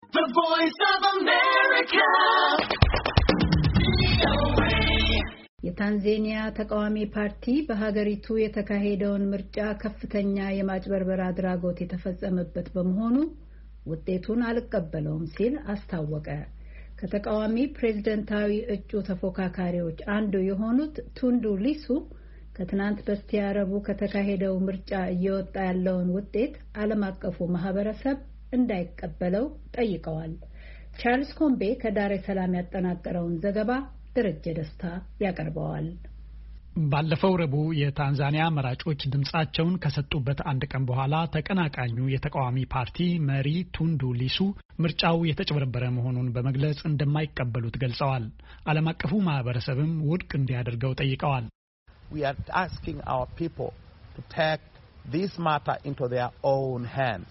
The Voice of America. የታንዛኒያ ተቃዋሚ ፓርቲ በሀገሪቱ የተካሄደውን ምርጫ ከፍተኛ የማጭበርበር አድራጎት የተፈጸመበት በመሆኑ ውጤቱን አልቀበለውም ሲል አስታወቀ። ከተቃዋሚ ፕሬዝዳንታዊ እጩ ተፎካካሪዎች አንዱ የሆኑት ቱንዱ ሊሱ ከትናንት በስቲያ ረቡዕ ከተካሄደው ምርጫ እየወጣ ያለውን ውጤት ዓለም አቀፉ ማህበረሰብ እንዳይቀበለው ጠይቀዋል። ቻርልስ ኮምቤ ከዳሬ ሰላም ያጠናቀረውን ዘገባ ደረጀ ደስታ ያቀርበዋል። ባለፈው ረቡዕ የታንዛኒያ መራጮች ድምጻቸውን ከሰጡበት አንድ ቀን በኋላ ተቀናቃኙ የተቃዋሚ ፓርቲ መሪ ቱንዱ ሊሱ ምርጫው የተጭበረበረ መሆኑን በመግለጽ እንደማይቀበሉት ገልጸዋል። ዓለም አቀፉ ማህበረሰብም ውድቅ እንዲያደርገው ጠይቀዋል። We are asking our people to take this matter into their own hands.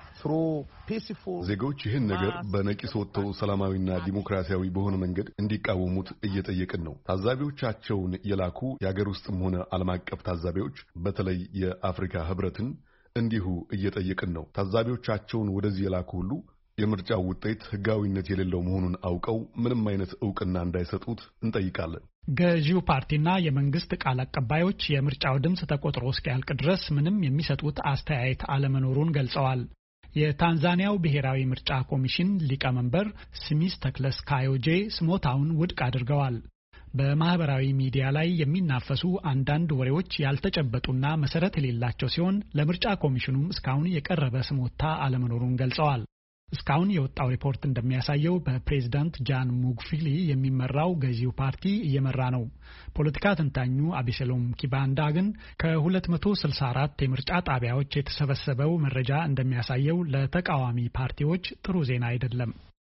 ዜጎች ይህን ነገር በነቂስ ወጥተው ሰላማዊና ዲሞክራሲያዊ በሆነ መንገድ እንዲቃወሙት እየጠየቅን ነው። ታዛቢዎቻቸውን የላኩ የሀገር ውስጥም ሆነ ዓለም አቀፍ ታዛቢዎች በተለይ የአፍሪካ ህብረትን እንዲሁ እየጠየቅን ነው። ታዛቢዎቻቸውን ወደዚህ የላኩ ሁሉ የምርጫው ውጤት ህጋዊነት የሌለው መሆኑን አውቀው ምንም አይነት ዕውቅና እንዳይሰጡት እንጠይቃለን። ገዢው ፓርቲና የመንግስት ቃል አቀባዮች የምርጫው ድምጽ ተቆጥሮ እስኪያልቅ ድረስ ምንም የሚሰጡት አስተያየት አለመኖሩን ገልጸዋል። የታንዛኒያው ብሔራዊ ምርጫ ኮሚሽን ሊቀመንበር ስሚስ ተክለስ ካዮጄ ስሞታውን ውድቅ አድርገዋል። በማህበራዊ ሚዲያ ላይ የሚናፈሱ አንዳንድ ወሬዎች ያልተጨበጡና መሰረት የሌላቸው ሲሆን ለምርጫ ኮሚሽኑም እስካሁን የቀረበ ስሞታ አለመኖሩን ገልጸዋል። እስካሁን የወጣው ሪፖርት እንደሚያሳየው በፕሬዝዳንት ጃን ሙግፊሊ የሚመራው ገዢው ፓርቲ እየመራ ነው። ፖለቲካ ተንታኙ አቢሰሎም ኪባንዳ ግን ከ264 የምርጫ ጣቢያዎች የተሰበሰበው መረጃ እንደሚያሳየው ለተቃዋሚ ፓርቲዎች ጥሩ ዜና አይደለም።